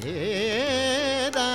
ए दा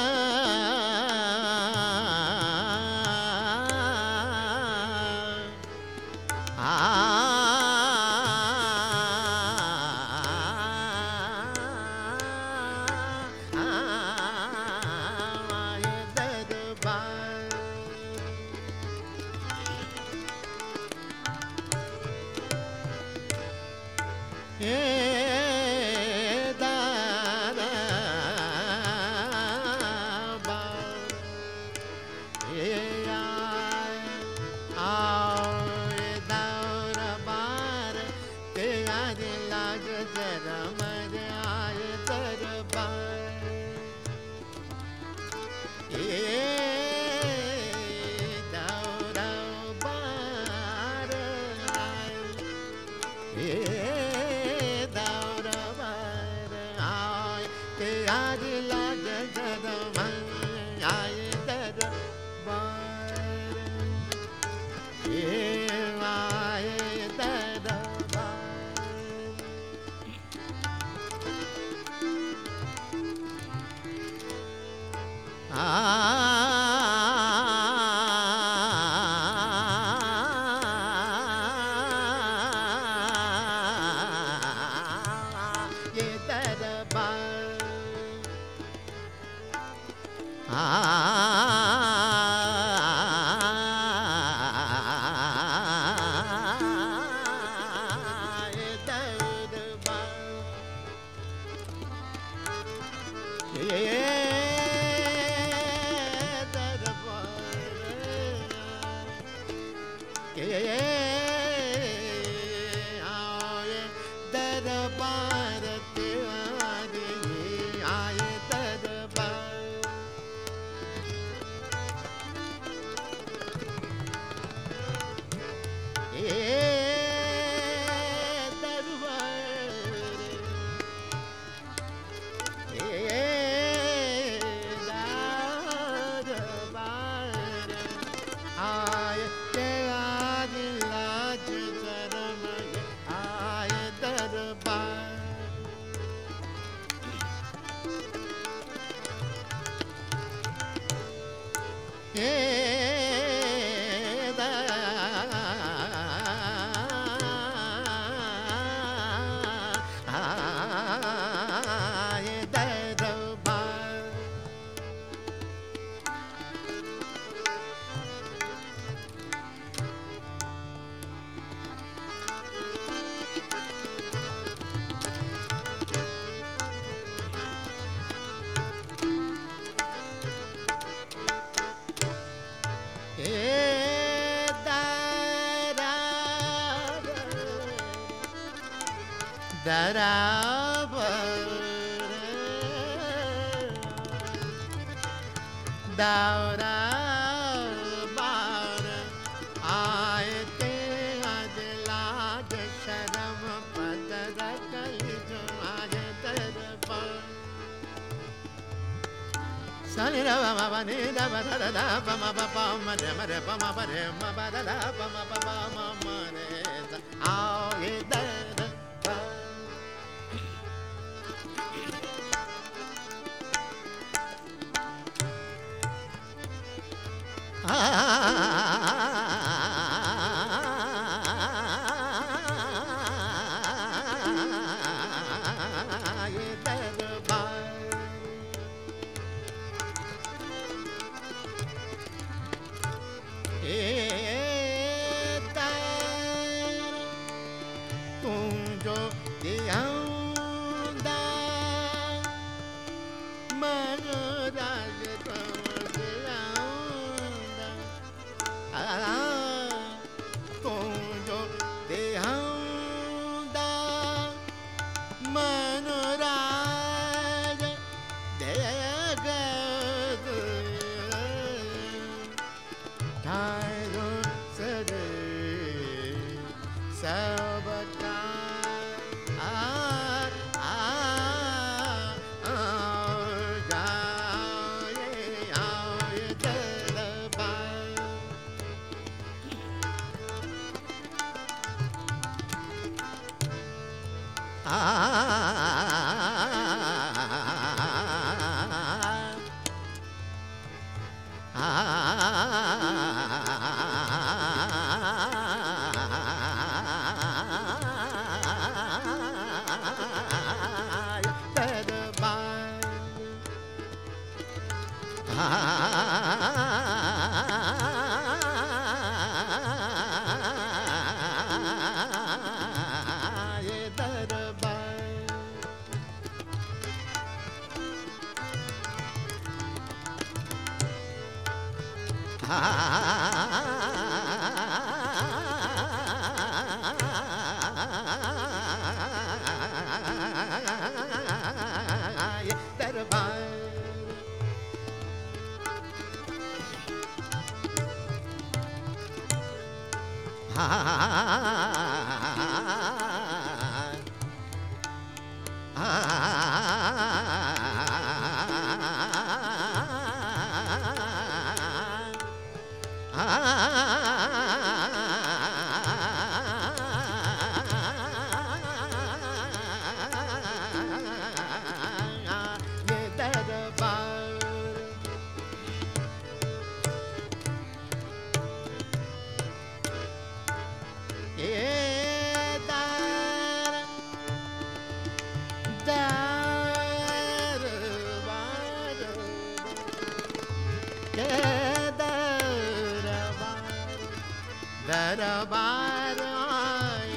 दरबार आए,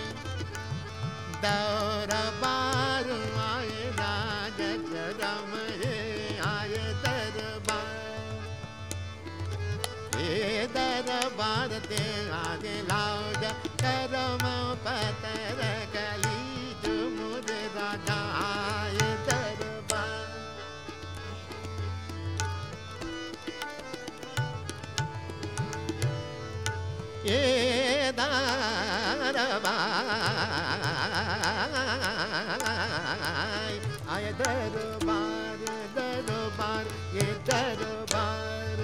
दरबार आए, राज धर्म आए दरबार, ये दरबार दे आगे लाज करम पतर गली जुमुर राजा आए दरबार, ये आए दरबार, दरबार ये दरबार,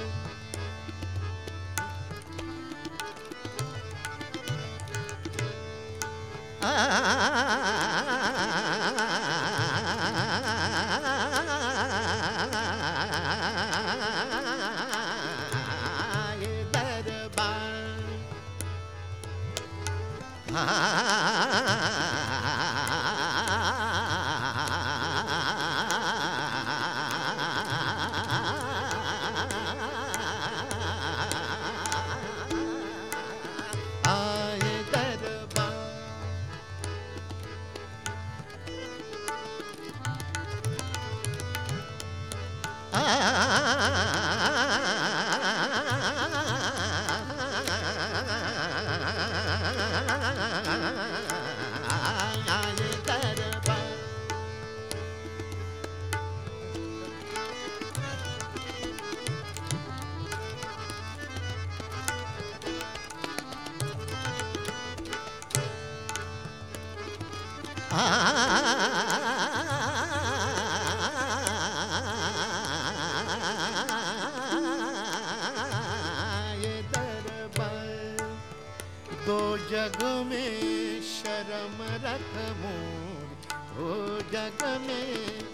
ये दरबार, ये दरबार, दो जग में शर्म रख मोर, दो जग में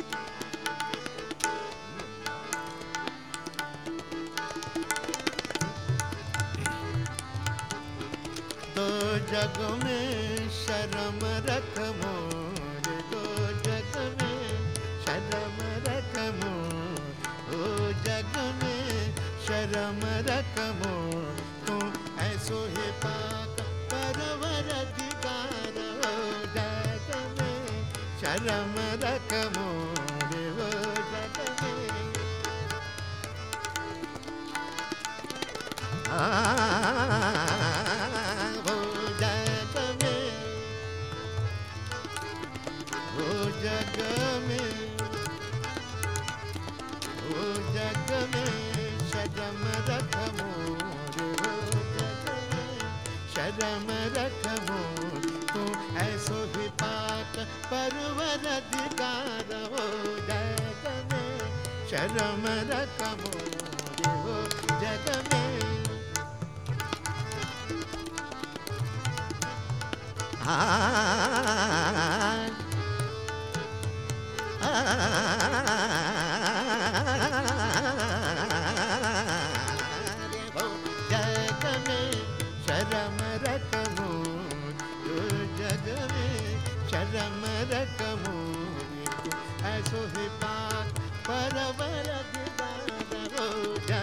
दो जग में शर्म रख मोर, दो जग में शर्म रख मोर, दो जग में शर्म रख मोर, तू ऐसो ही पाक परवर दिगार, हो जग में शर्म रख मोर, हो जग में हो जग में, हो जग में, हो जग में शर्म रख मोर, हो जग में शर्म रख मोर, तू ऐसो ही पाक परवर दिगार, हो जग में शर्म रख मोर, हो जग में जग में शर्म रख मोर, जग में शर्म रख मोर, ऐसो ही पाक परवर दिगार, हो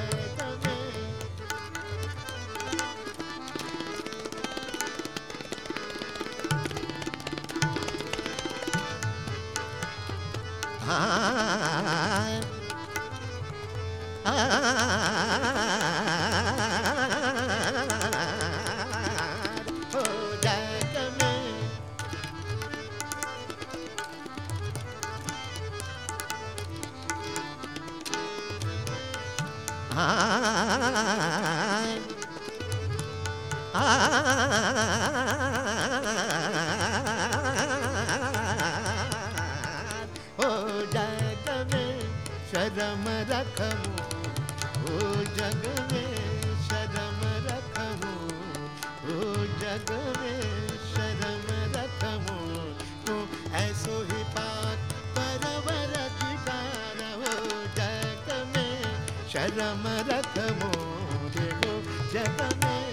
शर्म रखमो ओ जग में शर्म रखमो ओ जग में शर्म रखमो तो ऐसो ही पाक परवर अधिकार हो जग में शर्म रखमो देखो जग में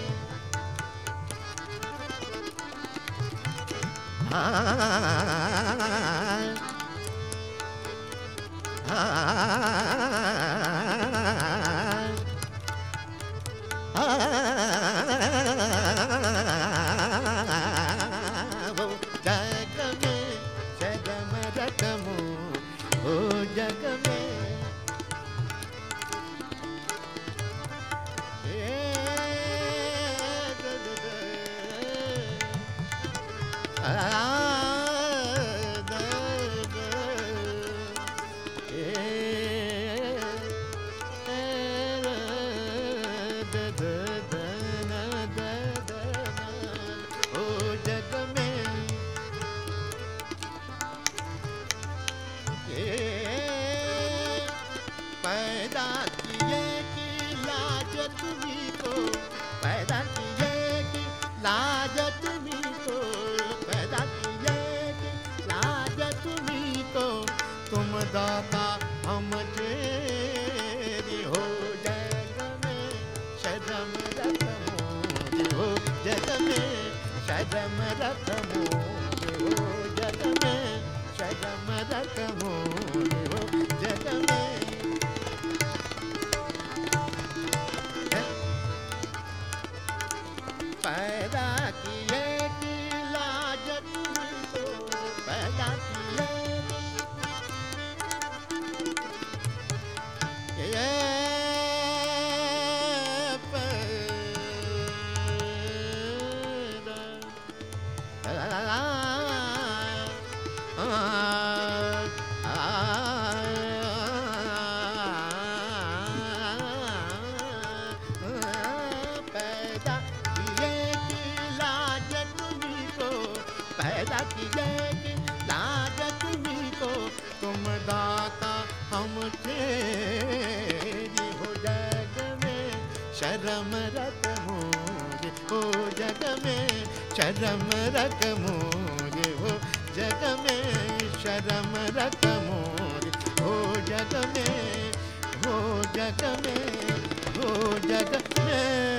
जग में शर्म रखमो ओ जग में पैदा किए कि लाज तुम्ही को पैदा किए कि लाज तुम्ही को पैदा किए कि लाज तुम्ही को तुम दाता हम तेरी हो जग में शर्म रखमो हो जग में शर्म रखमो हो जग में शर्म रखमो हो जग में पैदा किए कि लाज तुमको पैदा किए ये पैदा किए कि लाज तुम्ही को तुम दाता हम तेरी हो जग में शर्म रखमो हो जग में शर्म रखमो हो जग में शर्म रखमो हो जग में हो जग में हो जग में